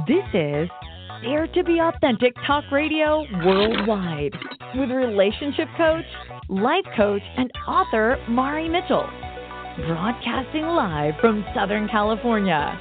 This is Dare to Be Authentic Talk Radio Worldwide with relationship coach, life coach, and author Mari Mitchell. Broadcasting live from Southern California.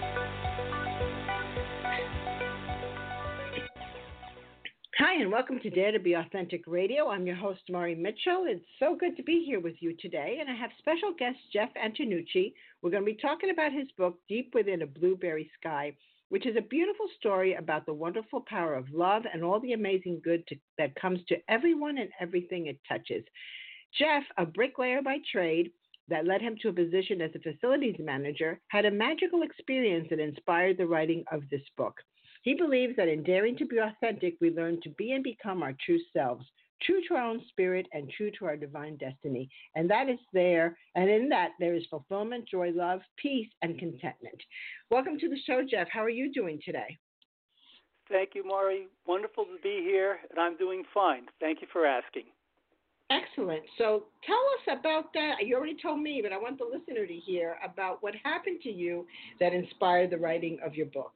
Hi, and welcome to Dare to Be Authentic Radio. I'm your host, Mari Mitchell. It's so good to be here with you today. And I have special guest Jeff Antonucci. We're going to be talking about his book, Deep Within a Blueberry Sky, which is a beautiful story about the wonderful power of love and all the amazing good that comes to everyone and everything it touches. Jeff, a bricklayer by trade that led him to a position as a facilities manager, had a magical experience that inspired the writing of this book. He believes that in daring to be authentic, we learn to be and become our true selves, true to our own spirit and true to our divine destiny. And that is there. And in that, there is fulfillment, joy, love, peace, and contentment. Welcome to the show, Jeff. How are you doing today? Thank you, Mari. Wonderful to be here, and I'm doing fine. Thank you for asking. Excellent. So tell us about that. You already told me, but I want the listener to hear about what happened to you that inspired the writing of your book.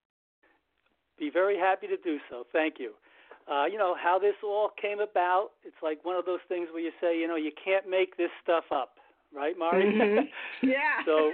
Be very happy to do so. Thank you. How this all came about, it's like one of those things where you say, you can't make this stuff up, right, Mari? Mm-hmm. Yeah. So,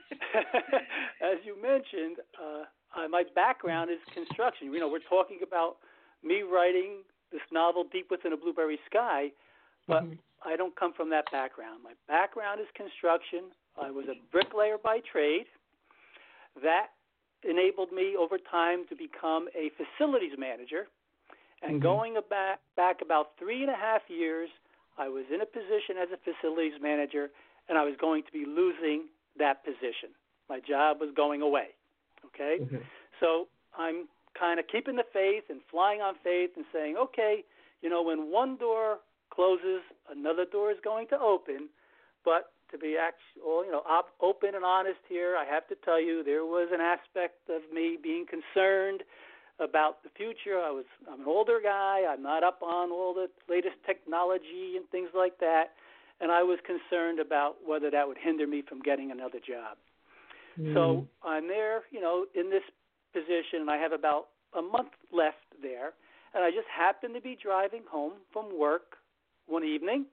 as you mentioned, my background is construction. We're talking about me writing this novel, Deep Within a Blueberry Sky, but I don't come from that background. My background is construction. I was a bricklayer by trade. That enabled me over time to become a facilities manager. And going back about 3.5 years, I was in a position as a facilities manager, and I was going to be losing that position. My job was going away, okay? So I'm kind of keeping the faith and flying on faith and saying, okay, when one door closes, another door is going to open. But to be open and honest here, I have to tell you there was an aspect of me being concerned about the future. I'm an older guy. I'm not up on all the latest technology and things like that. And I was concerned about whether that would hinder me from getting another job. So I'm there, in this position, and I have about a month left there. And I just happened to be driving home from work one evening.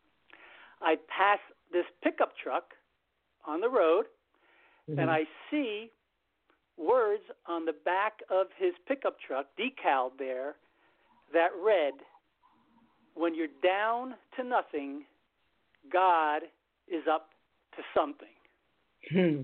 I pass this pickup truck on the road, and I see words on the back of his pickup truck, decaled there, that read, "When you're down to nothing, God is up to something."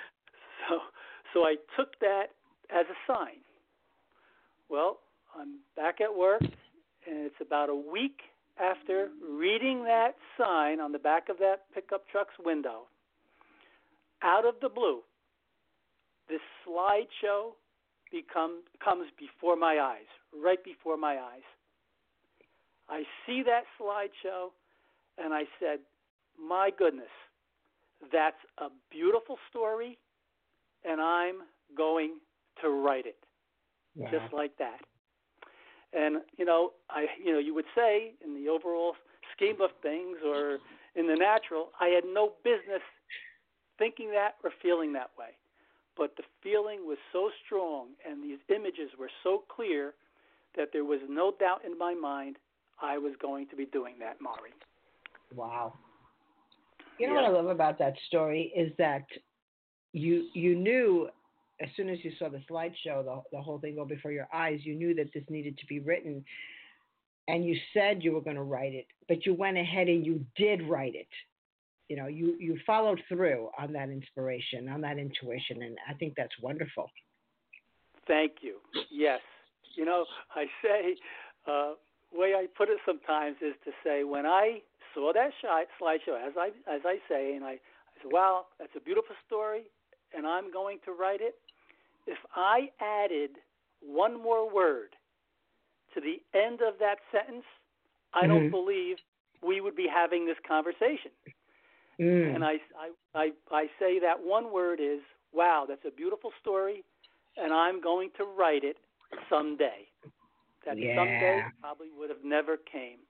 So I took that as a sign. Well, I'm back at work, and it's about a week after reading that sign on the back of that pickup truck's window. Out of the blue, this slideshow comes before my eyes, right before my eyes. I see that slideshow, and I said, my goodness, that's a beautiful story, and I'm going to write it, just like that. And, you would say in the overall scheme of things or in the natural, I had no business thinking that or feeling that way. But the feeling was so strong and these images were so clear that there was no doubt in my mind I was going to be doing that, Mari. Wow. What I love about that story is that you knew as soon as you saw the slideshow, the whole thing go before your eyes, you knew that this needed to be written. And you said you were going to write it, but you went ahead and you did write it. You followed through on that inspiration, on that intuition, and I think that's wonderful. Thank you. Yes. I say, the way I put it sometimes is to say, when I saw that slideshow, as I say, and I said, wow, that's a beautiful story, and I'm going to write it. If I added one more word to the end of that sentence, I don't believe we would be having this conversation. And I say that one word is, wow, that's a beautiful story, and I'm going to write it someday. That someday probably would have never came.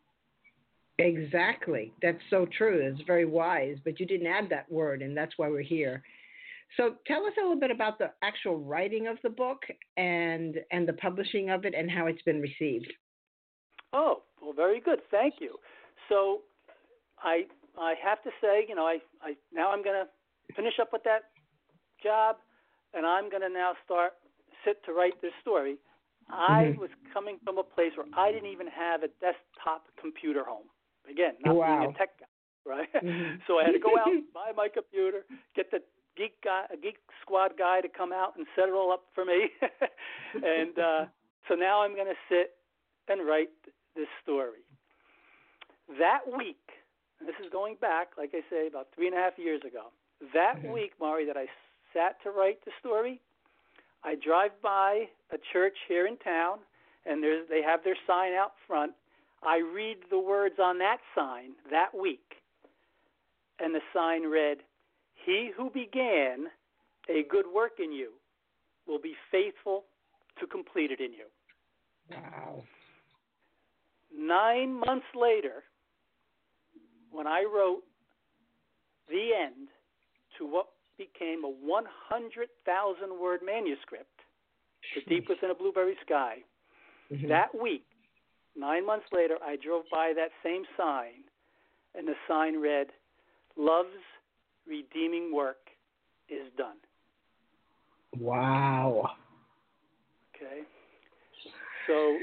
Exactly. That's so true. It's very wise, but you didn't add that word, and that's why we're here. So tell us a little bit about the actual writing of the book and the publishing of it and how it's been received. Oh, well, very good. Thank you. So I have to say, I now I'm going to finish up with that job, and I'm going to now sit to write this story. I was coming from a place where I didn't even have a desktop computer home. Again, not being a tech guy, right? So I had to go out, buy my computer, get the Geek Squad guy to come out and set it all up for me. And so now I'm going to sit and write this story. That week, and this is going back, like I say, about 3.5 years ago, that week, Mari, that I sat to write the story, I drive by a church here in town, and they have their sign out front. I read the words on that sign that week, and the sign read, "He who began a good work in you will be faithful to complete it in you." Wow. 9 months later, when I wrote the end to what became a 100,000-word manuscript for Deep Within a Blueberry Sky, that week, 9 months later, I drove by that same sign, and the sign read, "Love's redeeming work is done." Wow. Okay. So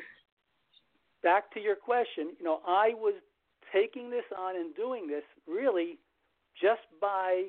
back to your question, I was taking this on and doing this really just by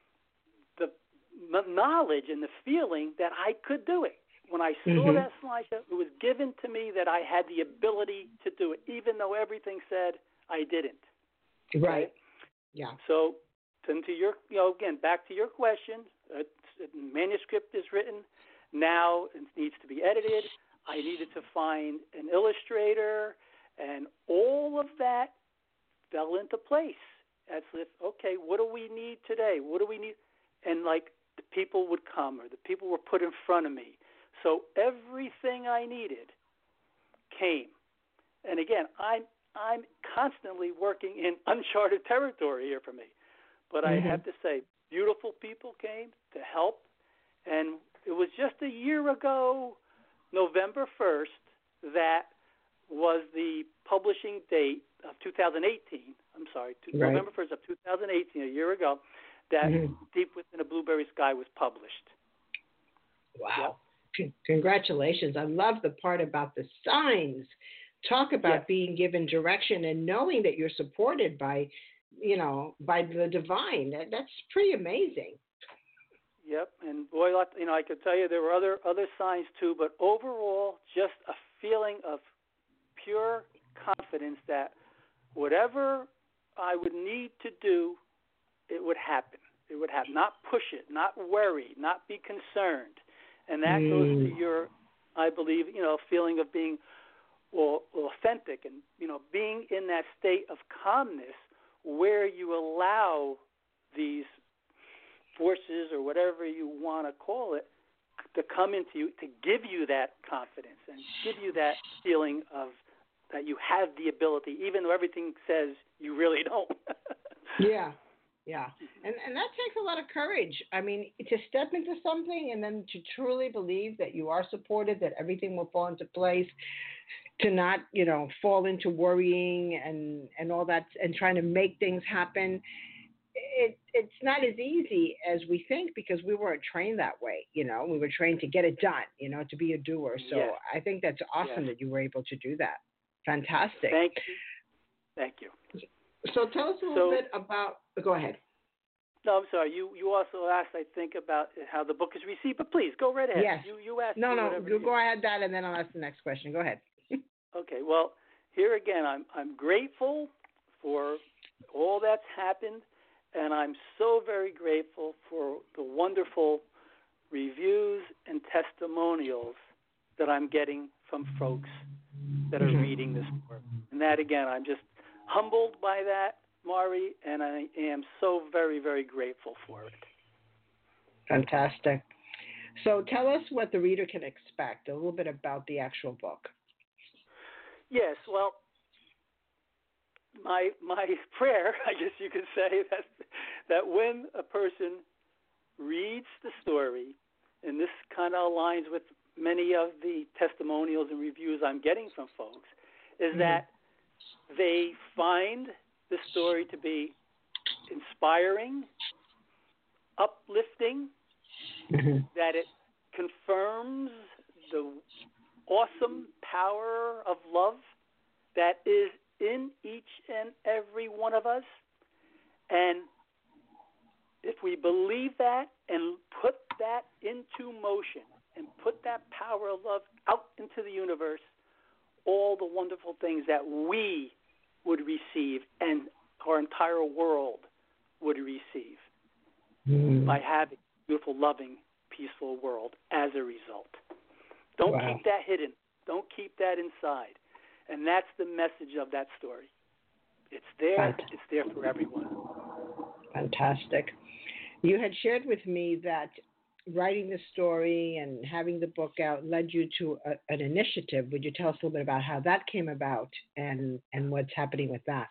the knowledge and the feeling that I could do it. When I saw that slideshow, it was given to me that I had the ability to do it, even though everything said I didn't. Right. Yeah. So, to your, again, back to your question, the manuscript is written. Now it needs to be edited. I needed to find an illustrator, and all of that fell into place. As if, okay, what do we need today? What do we need? And like the people would come, or the people were put in front of me. So everything I needed came. And again, I'm constantly working in uncharted territory here for me. But I have to say, beautiful people came to help. And it was just a year ago, November 1st, that was the publishing date of 2018. I'm sorry, November 1st of 2018, a year ago, that Deep Within a Blueberry Sky was published. Wow. Yep. Congratulations. I love the part about the signs. Talk about being given direction and knowing that you're supported by, by the divine. That's pretty amazing. Yep, and boy, I could tell you there were other signs too, but overall, just a feeling of pure confidence that whatever I would need to do, it would happen. It would happen. Not push it, not worry, not be concerned. And that goes to your, I believe, feeling of being authentic and, being in that state of calmness where you allow these forces or whatever you want to call it to come into you, to give you that confidence and give you that feeling of that you have the ability, even though everything says you really don't. Yeah. And that takes a lot of courage. I mean, to step into something and then to truly believe that you are supported, that everything will fall into place, to not, fall into worrying and all that and trying to make things happen. It's not as easy as we think because we weren't trained that way. We were trained to get it done, to be a doer. So I think that's awesome that you were able to do that. Fantastic. Thank you. So tell us a little bit about, go ahead. No, I'm sorry. You also asked, I think, about how the book is received, but please go right ahead. Yes. You asked. No, you go ahead that, and then I'll ask the next question. Go ahead. Okay. Well, here again, I'm grateful for all that's happened, and I'm so very grateful for the wonderful reviews and testimonials that I'm getting from folks that are reading this book. And that, again, I'm just humbled by that, Mari, and I am so very, very grateful for it. Fantastic. So tell us what the reader can expect, a little bit about the actual book. Yes, well, my prayer, I guess you could say, that when a person reads the story, and this kind of aligns with many of the testimonials and reviews I'm getting from folks, is that they find the story to be inspiring, uplifting, that it confirms the awesome power of love that is in each and every one of us. And if we believe that and put that into motion and put that power of love out into the universe, all the wonderful things that we would receive and our entire world would receive by having a beautiful, loving, peaceful world as a result. Don't keep that hidden. Don't keep that inside. And that's the message of that story. It's there. It's there for everyone. Fantastic. You had shared with me that writing the story and having the book out led you to an initiative. Would you tell us a little bit about how that came about and what's happening with that?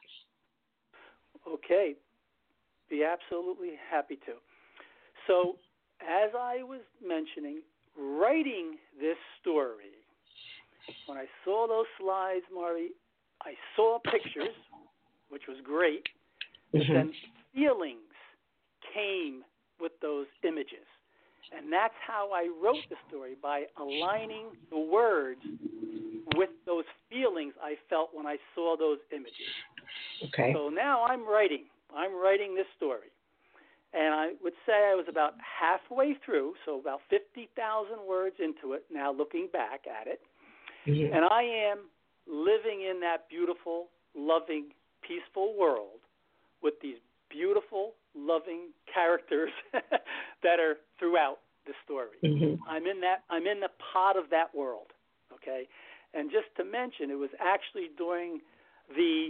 Okay. Be absolutely happy to. So, as I was mentioning, writing this story, when I saw those slides, Mari, I saw pictures, which was great, but then feelings came with those images. And that's how I wrote the story, by aligning the words with those feelings I felt when I saw those images. Okay. So now I'm writing this story. And I would say I was about halfway through, so about 50,000 words into it, now looking back at it. And I am living in that beautiful, loving, peaceful world with these beautiful, loving characters that are throughout the story. I'm in the pot of that world, okay? And just to mention, it was actually during the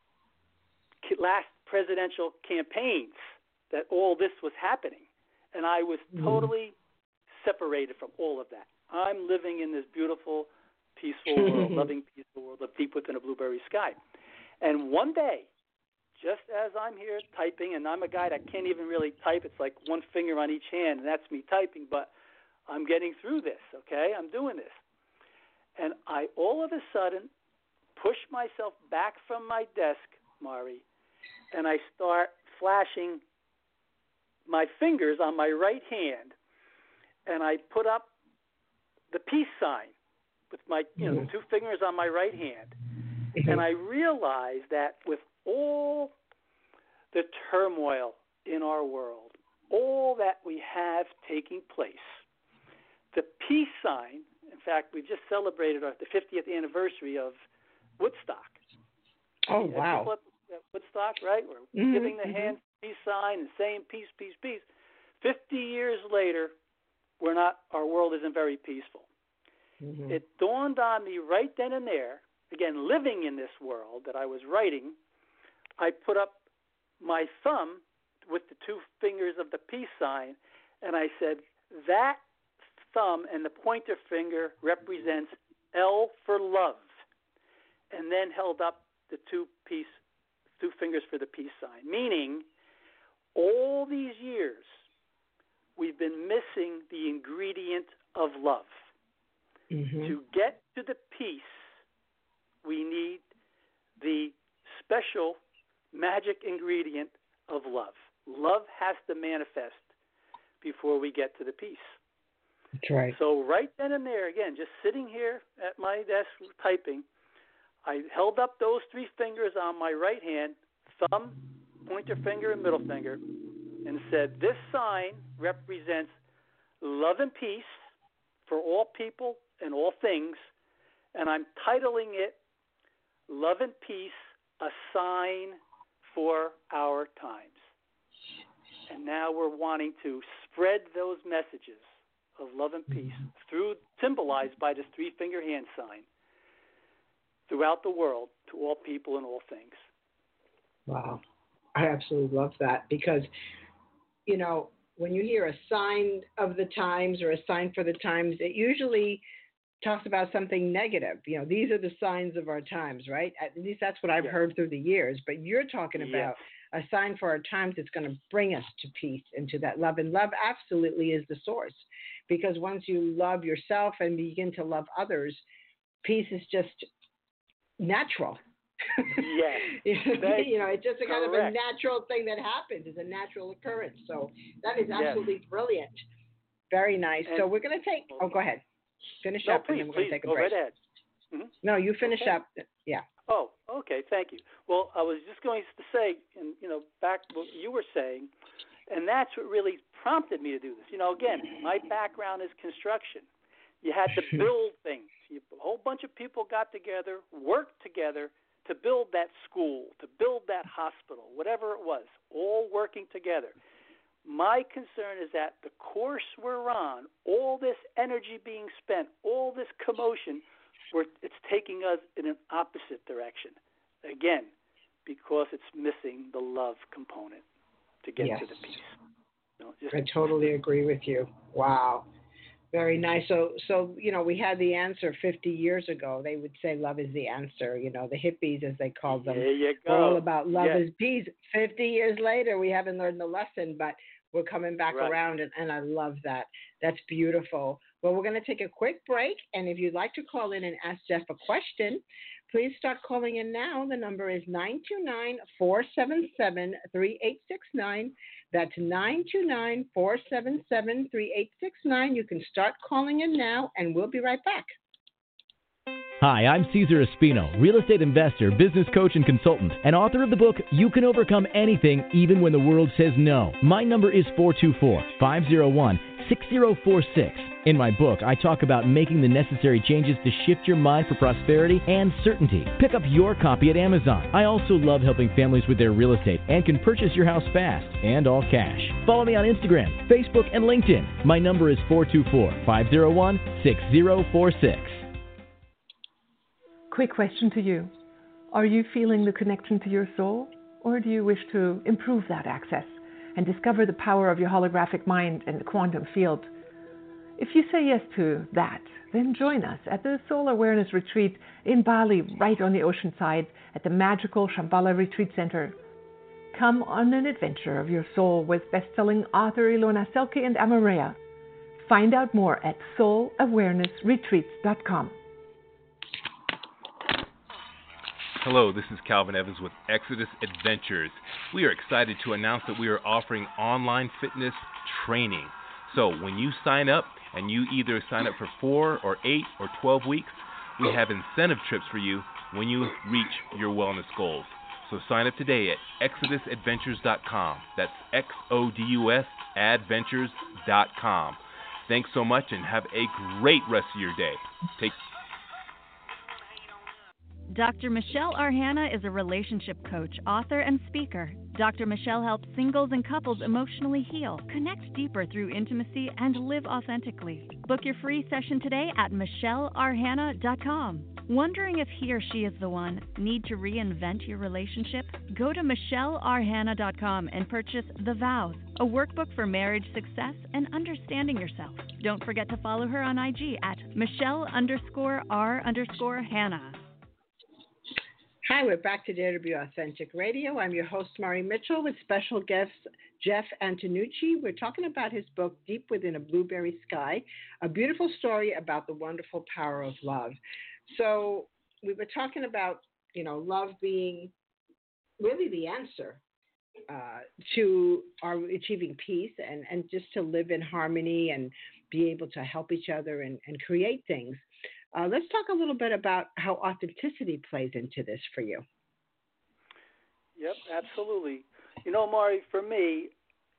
last presidential campaigns that all this was happening, and I was totally separated from all of that. I'm living in this beautiful, peaceful world, loving, peaceful world of deep within a blueberry sky. And one day, just as I'm here typing, and I'm a guy that can't even really type, it's like one finger on each hand, and that's me typing, but I'm getting through this, okay? I'm doing this. And I all of a sudden push myself back from my desk, Mari, and I start flashing my fingers on my right hand, and I put up the peace sign with my, the two fingers on my right hand. And I realized that with all the turmoil in our world, all that we have taking place, the peace sign, in fact, we just celebrated the 50th anniversary of Woodstock. Oh, wow. People at Woodstock, right? We're giving the hand peace sign and saying peace, peace, peace. 50 years later, our world isn't very peaceful. It dawned on me right then and there, again, living in this world that I was writing, I put up my thumb with the two fingers of the peace sign, and I said, that thumb and the pointer finger represents L for love, and then held up the two fingers for the peace sign, meaning all these years we've been missing the ingredient of love. To get to the peace, we need the special magic ingredient of love. Love has to manifest before we get to the peace. That's right. So right then and there, again, just sitting here at my desk typing, I held up those three fingers on my right hand, thumb, pointer finger, and middle finger, and said, this sign represents love and peace for all people and all things, and I'm titling it Love and Peace, a Sign for Our Times. And now we're wanting to spread those messages of love and peace symbolized by this three-finger hand sign throughout the world to all people and all things. Wow. I absolutely love that because, when you hear a sign of the times or a sign for the times, it usually talks about something negative. These are the signs of our times, right? At least that's what I've heard through the years. But you're talking about a sign for our times. It's going to bring us to peace and to that love. And love absolutely is the source, because once you love yourself and begin to love others, peace is just natural. Yes. It's just a kind of a natural thing that happens. It's a natural occurrence. So that is absolutely brilliant. Very nice. And so we're going to take, go ahead. Finish up, and then we're going to take a break. Go right ahead. Mm-hmm. No, you finish up. Yeah. Oh, okay. Thank you. Well, I was just going to say, and back what you were saying, and that's what really prompted me to do this. Again, my background is construction. You had to build things. A whole bunch of people got together, worked together to build that school, to build that hospital, whatever it was, all working together. My concern is that the course we're on, all this energy being spent, all this commotion, it's taking us in an opposite direction. Again, because it's missing the love component to get to the peace. I totally agree with you. Wow. Very nice. So we had the answer 50 years ago. They would say love is the answer. The hippies, as they called them, there you go. Were all about love is peace. 50 years later, we haven't learned the lesson, but we're coming back around, and I love that. That's beautiful. Well, we're going to take a quick break, and if you'd like to call in and ask Jeff a question, please start calling in now. The number is 929-477-3869. That's 929-477-3869. You can start calling in now, and we'll be right back. Hi, I'm Cesar Espino, real estate investor, business coach, and consultant, and author of the book, You Can Overcome Anything, Even When the World Says No. My number is 424-501-6046. In my book, I talk about making the necessary changes to shift your mind for prosperity and certainty. Pick up your copy at Amazon. I also love helping families with their real estate and can purchase your house fast and all cash. Follow me on Instagram, Facebook, and LinkedIn. My number is 424-501-6046. Quick question to you. Are you feeling the connection to your soul, or do you wish to improve that access and discover the power of your holographic mind and the quantum field? If you say yes to that, then join us at the Soul Awareness Retreat in Bali, right on the ocean side at the magical Shambhala Retreat Center. Come on an adventure of your soul with best-selling author Ilona Selke and Amareya. Find out more at soulawarenessretreats.com. Hello, this is Calvin Evans with Exodus Adventures. We are excited to announce that we are offering online fitness training. So when you sign up, and you either sign up for 4 or 8 or 12 weeks, we have incentive trips for you when you reach your wellness goals. So sign up today at ExodusAdventures.com. That's Xodus Adventures.com. Thanks so much and have a great rest of your day. Dr. Michelle Arhana is a relationship coach, author, and speaker. Dr. Michelle helps singles and couples emotionally heal, connect deeper through intimacy, and live authentically. Book your free session today at michellearhana.com. Wondering if he or she is the one? Need to reinvent your relationship? Go to michellearhana.com and purchase The Vows, a workbook for marriage success and understanding yourself. Don't forget to follow her on IG at Michelle_R_Hannah. Hi, we're back to Dare to Be Authentic Radio. I'm your host, Mari Mitchell, with special guest Jeff Antonucci. We're talking about his book, Deep Within a Blueberry Sky, a beautiful story about the wonderful power of love. So we were talking about, love being really the answer to our achieving peace and just to live in harmony and be able to help each other and create things. Let's talk a little bit about how authenticity plays into this for you. Yep, absolutely. Mari, for me,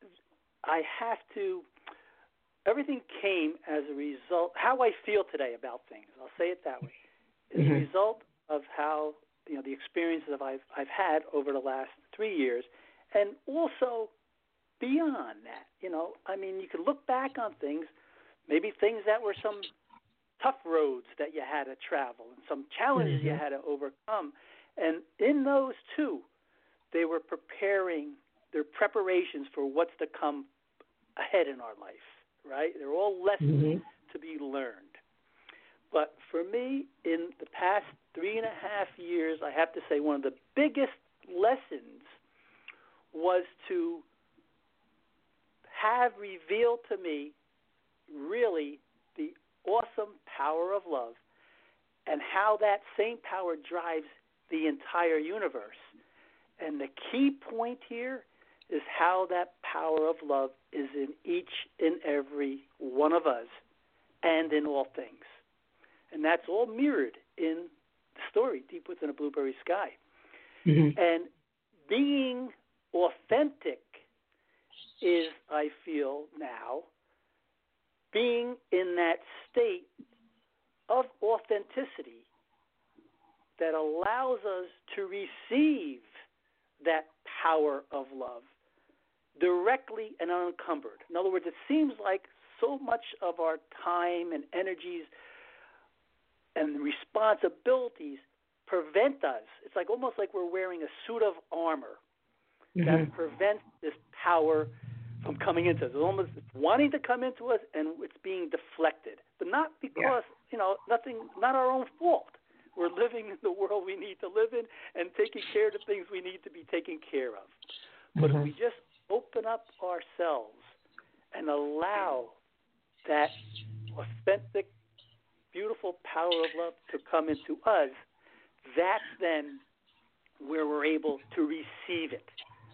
everything came as a result, how I feel today about things, I'll say it that way, is a result of how, the experiences I've had over the last 3 years, and also beyond that. You can look back on things, maybe things that were some tough roads that you had to travel and some challenges you had to overcome. And in those too, they were their preparations for what's to come ahead in our life, right? They're all lessons to be learned. But for me, in the past 3.5 years, I have to say one of the biggest lessons was to have revealed to me really the awesome power of love and how that same power drives the entire universe. And the key point here is how that power of love is in each and every one of us and in all things. And that's all mirrored in the story, Deep Within a Blueberry Sky. Mm-hmm. And being authentic is, I feel now, being in that state of authenticity that allows us to receive that power of love directly and unencumbered. In other words, it seems like so much of our time and energies and responsibilities prevent us. It's like almost like we're wearing a suit of armor that prevents this power from coming into us. It's almost wanting to come into us, and it's being deflected. But not because, not our own fault. We're living in the world we need to live in and taking care of the things we need to be taken care of. But if we just open up ourselves and allow that authentic, beautiful power of love to come into us, that's then where we're able to receive it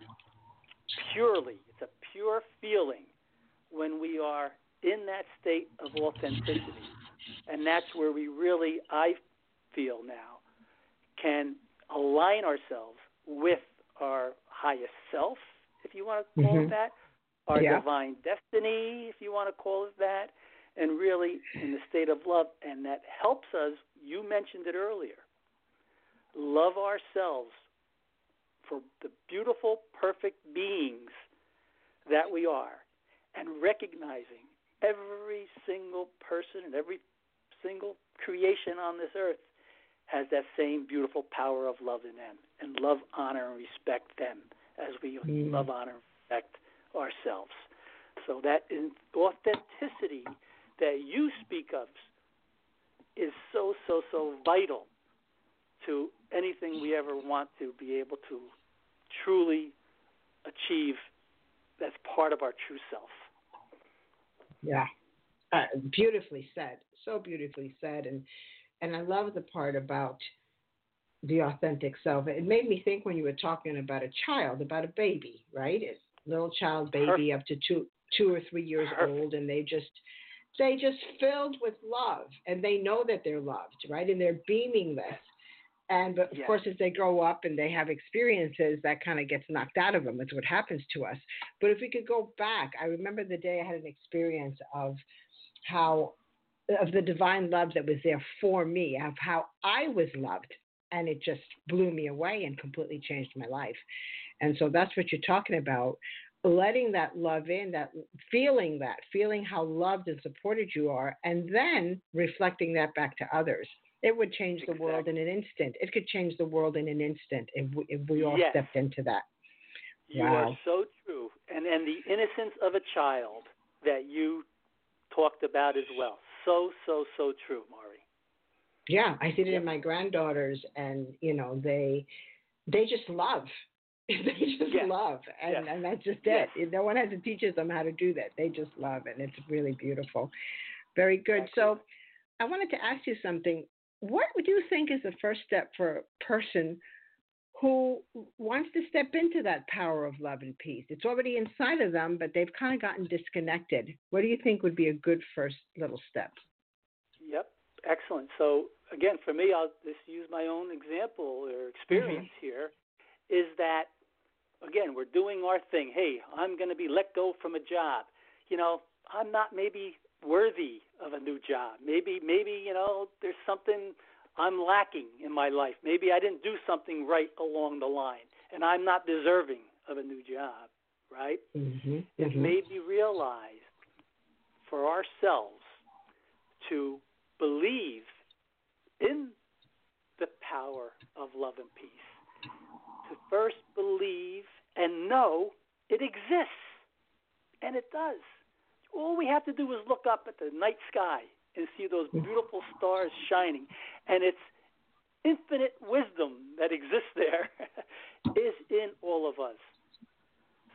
purely. It's a pure feeling when we are in that state of authenticity. And that's where we really, I feel now, can align ourselves with our highest self, if you want to call it that, our divine destiny, if you want to call it that, and really in the state of love. And that helps us, you mentioned it earlier, love ourselves for the beautiful, perfect beings that we are, and recognizing every single person and every single creation on this earth has that same beautiful power of love in them, and love, honor, and respect them as we love, honor, and respect ourselves. So that authenticity that you speak of is so, so, so vital to anything we ever want to be able to truly achieve that's part of our true self. Yeah. Beautifully said. So beautifully said. And I love the part about the authentic self. It made me think when you were talking about a child, about a baby, right? A little child baby up to two or 3 years old, and they just filled with love, and they know that they're loved, right? And they're beaming this. And but of course, as they grow up and they have experiences, that kind of gets knocked out of them. It's what happens to us. But if we could go back, I remember the day I had an experience of the divine love that was there for me, of how I was loved. And it just blew me away and completely changed my life. And so that's what you're talking about, letting that love in, that feeling how loved and supported you are, and then reflecting that back to others. It would change the world in an instant. It could change the world in an instant if we all stepped into that. You are so true. And the innocence of a child that you talked about as well. So, so, so true, Mari. Yeah, I see it in my granddaughters, and, they just love. They just love. And that's just it. No one has to teach them how to do that. They just love, and it's really beautiful. Very good. So I wanted to ask you something. What would you think is the first step for a person who wants to step into that power of love and peace? It's already inside of them, but they've kind of gotten disconnected. What do you think would be a good first little step? Yep. Excellent. So, again, for me, I'll just use my own example or experience here, is that, again, we're doing our thing. Hey, I'm going to be let go from a job. I'm not maybe worthy of a new job. Maybe, there's something I'm lacking in my life. Maybe I didn't do something right along the line, and I'm not deserving of a new job, right? It made me realize for ourselves to believe in the power of love and peace, to first believe and know it exists, and it does. All we have to do is look up at the night sky and see those beautiful stars shining, and it's infinite wisdom that exists there is in all of us.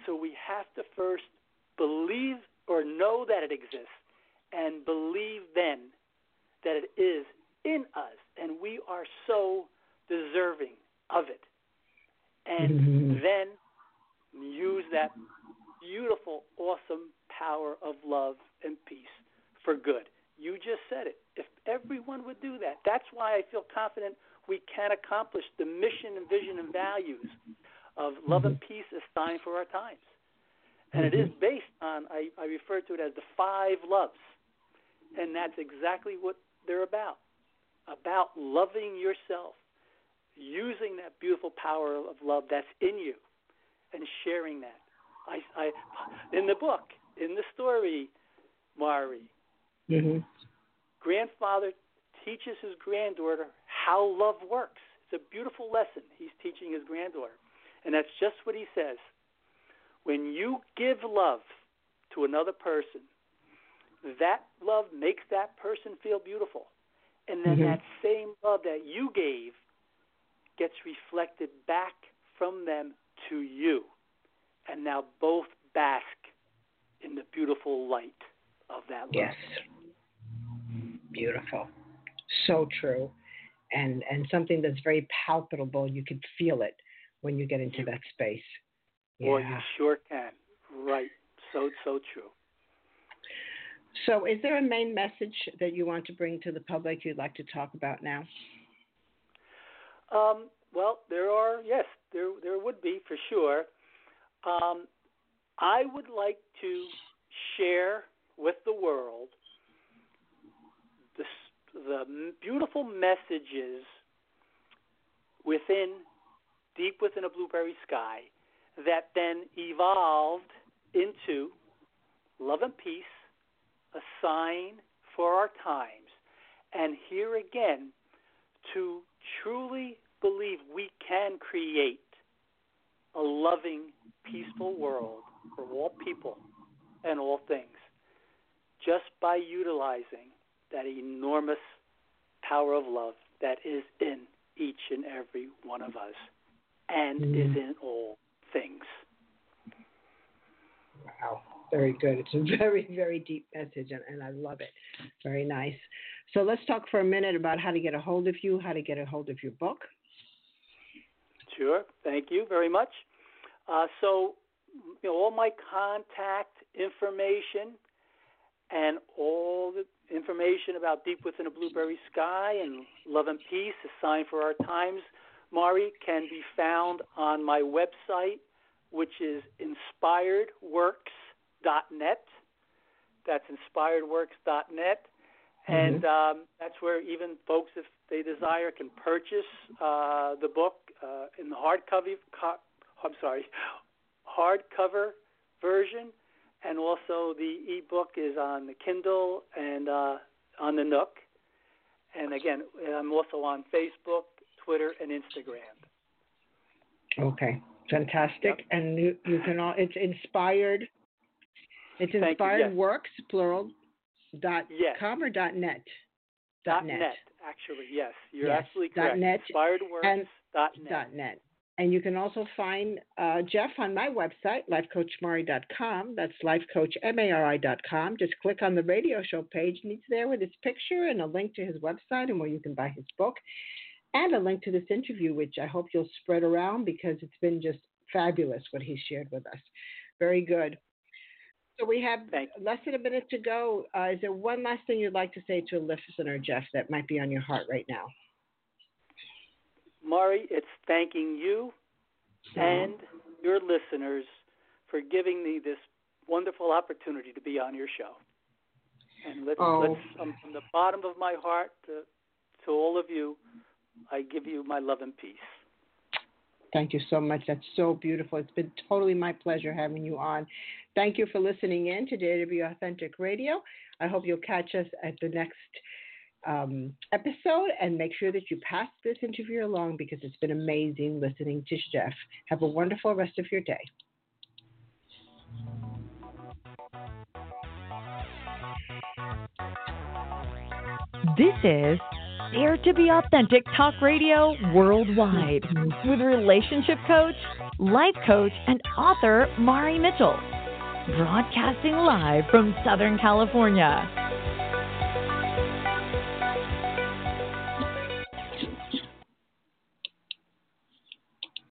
so we have to first believe or know that it exists and believe then that it is in us, and we are so deserving of it. And then use that beautiful, awesome power of love and peace for good. You just said it. If everyone would do that, that's why I feel confident we can accomplish the mission and vision and values of love and peace assigned for our times. And it is based on, I refer to it as the 5 loves. And that's exactly what they're about loving yourself, using that beautiful power of love that's in you, and sharing that. I in the book, in the story, Mari, grandfather teaches his granddaughter how love works. It's a beautiful lesson he's teaching his granddaughter. And that's just what he says. When you give love to another person, that love makes that person feel beautiful. And then that same love that you gave gets reflected back from them to you. And now both bask in the beautiful light of that love. Yes. Beautiful. So true. And something that's very palpable. You can feel it when you get into that space. Well, you sure can. Right. So true. So is there a main message that you want to bring to the public you'd like to talk about now? Well, there would be for sure. I would like to share with the world the beautiful messages deep within a blueberry sky that then evolved into love and peace, a sign for our times. And here again, to truly believe we can create a loving, peaceful world for all people and all things just by utilizing that enormous power of love that is in each and every one of us and is in all things. Wow. Very good. It's a very, very deep message, and I love it. Very nice. So let's talk for a minute about how to get a hold of you, how to get a hold of your book. Sure. Thank you very much. So, all my contact information and all the information about Deep Within a Blueberry Sky and Love and Peace, a Sign for Our Times, Mari, can be found on my website, which is inspiredworks.net. That's inspiredworks.net. And that's where even folks, if they desire, can purchase the book in the hardcover version, and also the ebook is on the Kindle and on the Nook. And again, I'm also on Facebook, Twitter, and Instagram. Okay, fantastic. Yep. And you can all, it's inspired. It's inspiredworks, plural. .com or .net? .net, actually, yes. You're absolutely correct. .net inspiredworks.net. .net. And you can also find Jeff on my website, lifecoachmari.com. That's lifecoachmari.com. Just click on the radio show page, and it's there with his picture and a link to his website and where you can buy his book, and a link to this interview, which I hope you'll spread around because it's been just fabulous what he shared with us. Very good. So we have less than a minute to go. Is there one last thing you'd like to say to a listener, Jeff, that might be on your heart right now? Mari, it's thanking you and your listeners for giving me this wonderful opportunity to be on your show. And let's from the bottom of my heart to all of you, I give you my love and peace. Thank you so much. That's so beautiful. It's been totally my pleasure having you on. Thank you for listening in to Dare to Be Authentic Radio. I hope you'll catch us at the next episode, and make sure that you pass this interview along because it's been amazing listening to Jeff. Have a wonderful rest of your day. This is Dare to Be Authentic Talk Radio Worldwide with relationship coach life coach, and author Mari Mitchell. Broadcasting live from Southern California.